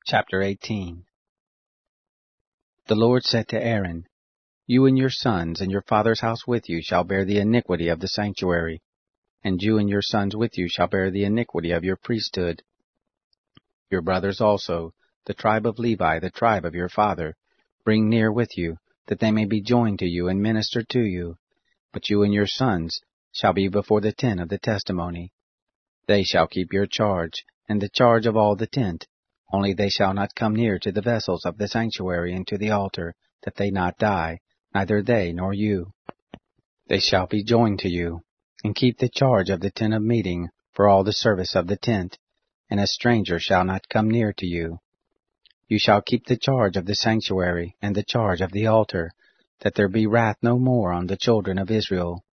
Chapter 18. The Lord said to Aaron, You and your sons and your father's house with you shall bear the iniquity of the sanctuary, and you and your sons with you shall bear the iniquity of your priesthood. Your brothers also, the tribe of Levi, the tribe of your father, bring near with you, that they may be joined to you and minister to you. But you and your sons shall be before the tent of the testimony. They shall keep your charge, and the charge of all the tent. Only they shall not come near to the vessels of the sanctuary and to the altar, that they not die, neither they nor you. They shall be joined to you, and keep the charge of the tent of meeting for all the service of the tent, and a stranger shall not come near to you. You shall keep the charge of the sanctuary and the charge of the altar, that there be wrath no more on the children of Israel.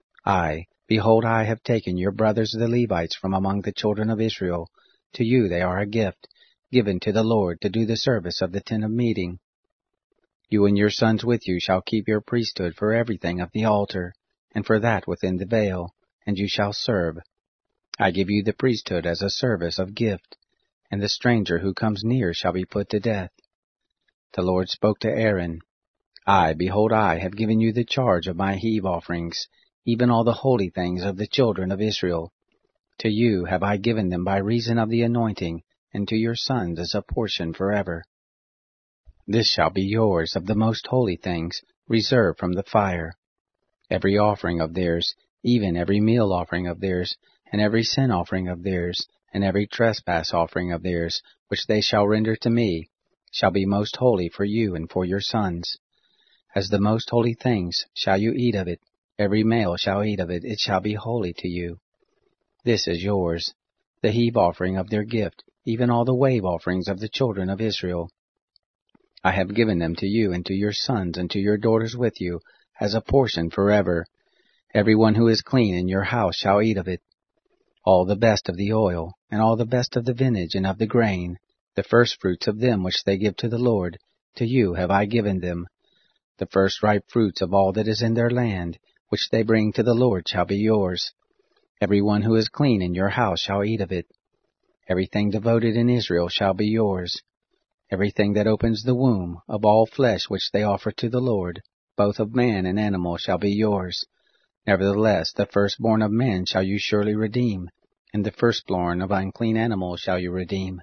Behold, I have taken your brothers the Levites from among the children of Israel. To you they are a gift, given to the Lord to do the service of the tent of meeting. You and your sons with you shall keep your priesthood for everything of the altar, and for that within the veil, and you shall serve. I give you the priesthood as a service of gift, and the stranger who comes near shall be put to death. The Lord spoke to Aaron, Behold, I have given you the charge of my heave offerings, even all the holy things of the children of Israel. To you have I given them by reason of the anointing, and to your sons as a portion forever. This shall be yours of the most holy things, reserved from the fire. Every offering of theirs, even every meal offering of theirs, and every sin offering of theirs, and every trespass offering of theirs, which they shall render to me, shall be most holy for you and for your sons. As the most holy things shall you eat of it, every male shall eat of it, it shall be holy to you. This is yours, the heave offering of their gift, even all the wave offerings of the children of Israel. I have given them to you and to your sons and to your daughters with you, as a portion forever. Every one who is clean in your house shall eat of it. All the best of the oil, and all the best of the vintage and of the grain, the firstfruits of them which they give to the Lord, to you have I given them. The first ripe fruits of all that is in their land, which they bring to the Lord, shall be yours. Every one who is clean in your house shall eat of it. Everything devoted in Israel shall be yours. Everything that opens the womb, of all flesh which they offer to the Lord, both of man and animal, shall be yours. Nevertheless, the firstborn of man shall you surely redeem, and the firstborn of unclean animals shall you redeem.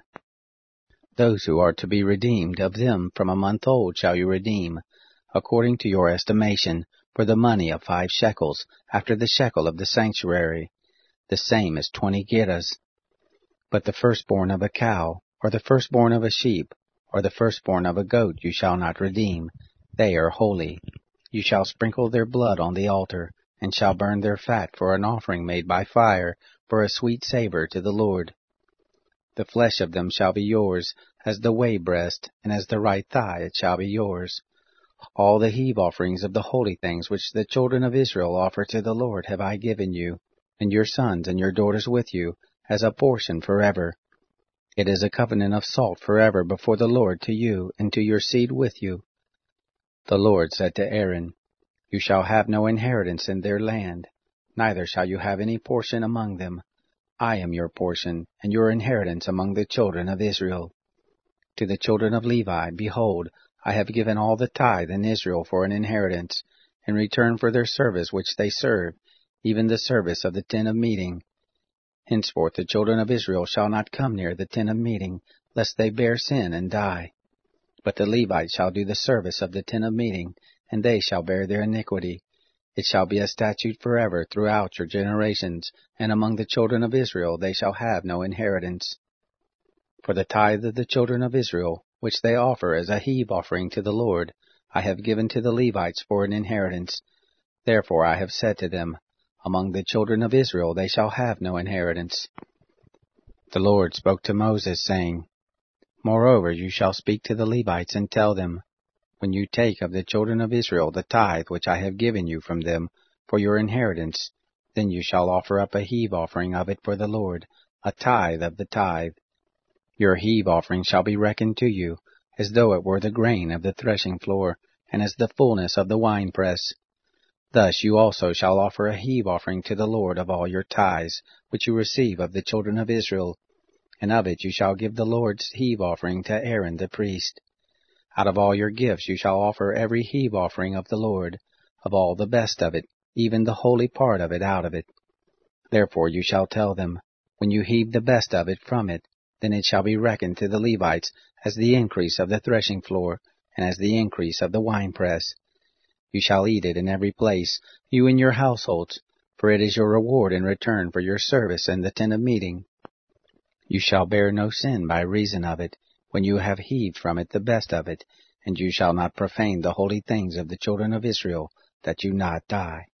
Those who are to be redeemed of them from a month old shall you redeem, according to your estimation, for the money of 5 shekels, after the shekel of the sanctuary. The same is 20 gerahs. But the firstborn of a cow, or the firstborn of a sheep, or the firstborn of a goat you shall not redeem. They are holy. You shall sprinkle their blood on the altar, and shall burn their fat for an offering made by fire, for a sweet savor to the Lord. The flesh of them shall be yours, as the way breast, and as the right thigh it shall be yours. All the heave offerings of the holy things which the children of Israel offer to the Lord have I given you, and your sons and your daughters with you, as a portion forever. It is a covenant of salt forever before the Lord to you and to your seed with you. The Lord said to Aaron, You shall have no inheritance in their land, neither shall you have any portion among them. I am your portion, and your inheritance among the children of Israel. To the children of Levi, behold, I have given all the tithe in Israel for an inheritance, in return for their service which they serve, even the service of the tent of meeting. Henceforth the children of Israel shall not come near the tent of meeting, lest they bear sin and die. But the Levites shall do the service of the tent of meeting, and they shall bear their iniquity. It shall be a statute forever throughout your generations, and among the children of Israel they shall have no inheritance. For the tithe of the children of Israel, which they offer as a heave offering to the Lord, I have given to the Levites for an inheritance. Therefore I have said to them, Among the children of Israel they shall have no inheritance. The Lord spoke to Moses, saying, Moreover you shall speak to the Levites, and tell them, When you take of the children of Israel the tithe which I have given you from them for your inheritance, then you shall offer up a heave offering of it for the Lord, a tithe of the tithe. Your heave offering shall be reckoned to you, as though it were the grain of the threshing floor, and as the fullness of the winepress. Thus you also shall offer a heave offering to the Lord of all your tithes, which you receive of the children of Israel, and of it you shall give the Lord's heave offering to Aaron the priest. Out of all your gifts you shall offer every heave offering of the Lord, of all the best of it, even the holy part of it out of it. Therefore you shall tell them, when you heave the best of it from it, then it shall be reckoned to the Levites as the increase of the threshing floor, and as the increase of the winepress. You shall eat it in every place, you and your households, for it is your reward in return for your service in the tent of meeting. You shall bear no sin by reason of it, when you have heaved from it the best of it, and you shall not profane the holy things of the children of Israel, that you not die.